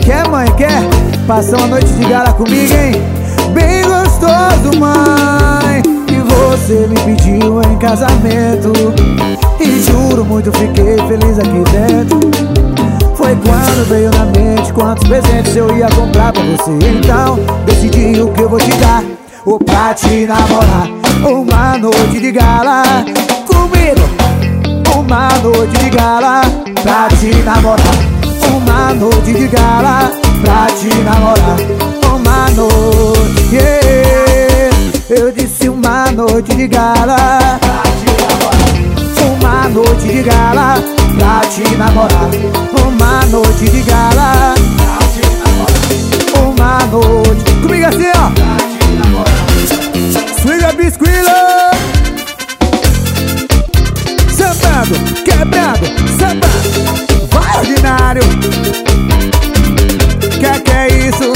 Quer, mãe, quer? Passar uma noite de gala comigo, hein? Bem gostoso, mãe. E você me pediu em casamento, e juro muito fiquei feliz aqui dentro. Foi quando veio na mente quantos presentes eu ia comprar pra você. Então decidi o que eu vou te dar, ou pra te namorar. Uma noite de gala comigo, uma noite de gala pra te namorar. Uma noite de gala pra te namorar. Uma noite, yeah. Eu disse uma noite de gala pra te namorar. Uma noite de gala pra te namorar. Uma noite de gala pra te namorar. Uma noite, comigo assim, ó, pra te namorar. Swinga bisquila, sambando, quebrando, sambando. Vai, ordinário. Que é isso?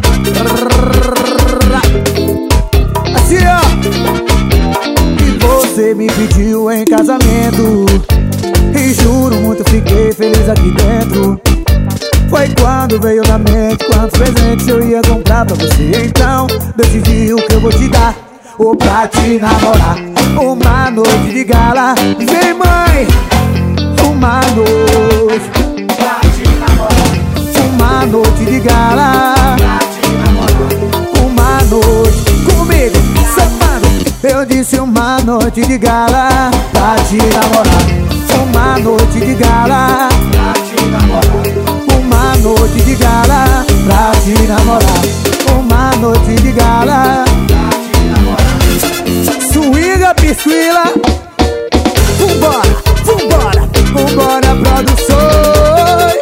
Assim, ó. E você me pediu em casamento, e juro muito fiquei feliz aqui dentro. Foi quando veio na mente quantos presentes eu ia comprar pra você. Então decidi o que eu vou te dar, ou pra te namorar. Uma noite de gala, vem, mãe. Uma noite pra te namorar. Uma noite de gala pra te namorar. Uma noite comigo, sambando. Eu disse uma noite de gala pra te namorar. Uma noite de gala pra te namorar. Uma noite de gala pra te namorar. Uma noite de gala pra te namorar. Swinga, bisquila. Vambora, vambora, vambora, produções.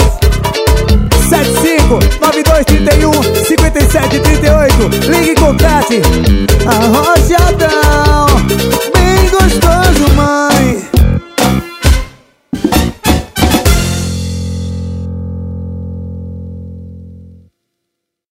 75-9231-5738. Ligue e contrate. Arroz